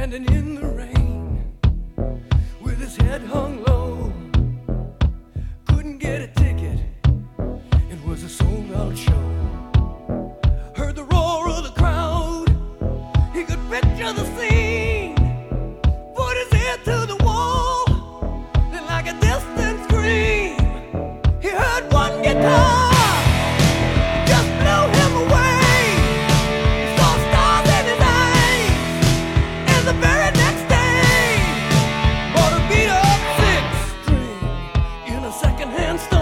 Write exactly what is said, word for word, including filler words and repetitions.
standing in the rain with his head hung low. Couldn't get a ticket, it was a sold out show. Heard the roar of the crowd, he could picture the scene. Put his ear to the wall, and like a distant scream, he heard one guitar. The very next day, bought a beat up six string in a second-hand store.